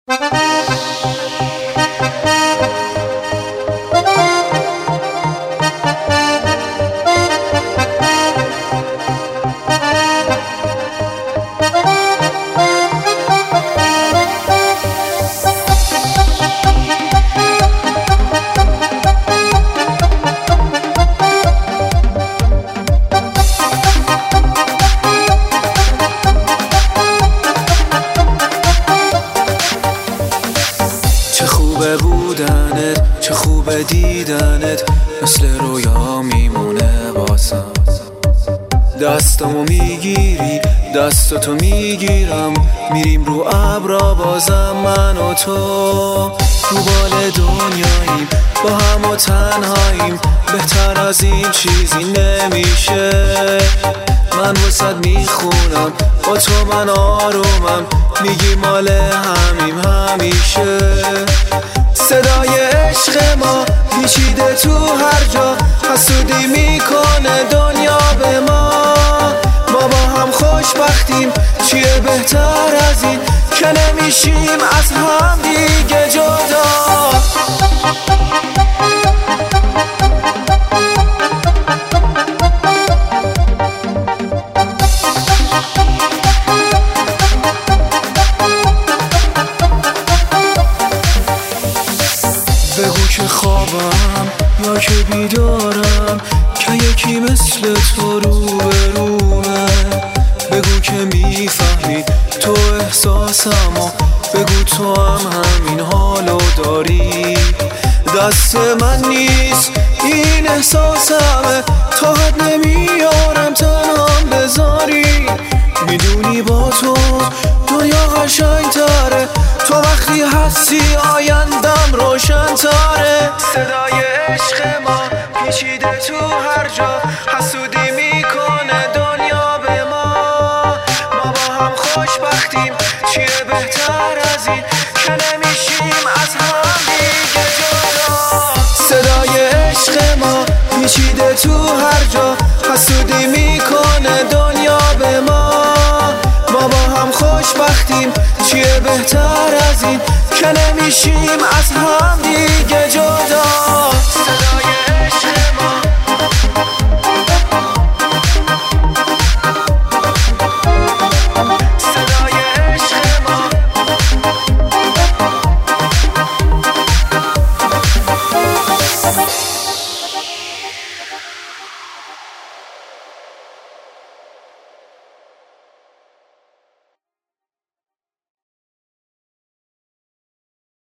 چه خوبه بودنت، چه خوبه دیدنت، مثل رویا میمونه باسم. دستمو میگیری، دستتو میگیرم، میریم رو ابرا بازم من و تو. رو بال دنیاییم، با هم و تنهاییم، بهتر از این چیزی نمیشه. من واسد میخونم، با تو من آرومم، میگی مال همیم همیشه. صدای عشق ما پیچیده تو هر جا، حسودی میکنه دنیا به ما. ما با هم خوشبختیم، چیه بهتر از این که نمیشیم از هم دیگه جدا. بگو که خوابم یا که بیدارم، که یکی مثل تو روبرومه. بگو که میفهمی تو احساسمو، بگو تو هم همین حالو داری. دست من نیست این احساسمه، تا حد نمیارم تنهام بذاری. میدونی با تو دنیا قشنگ تره، تو وقتی هستی آیندم روشن تره. صدای عشق ما پیچیده تو هر جا، حسودی میکنه دنیا به ما. ما با هم خوشبختیم، چیه بهتر از این که نمیشیم از هم دیگه جدا. صدای عشق ما پیچیده تو هر جا، حسودی میکنه دنیا به ما. ما با هم خوشبختیم، چیه بهتر از این که نمیشیم از هم دیگه جدا.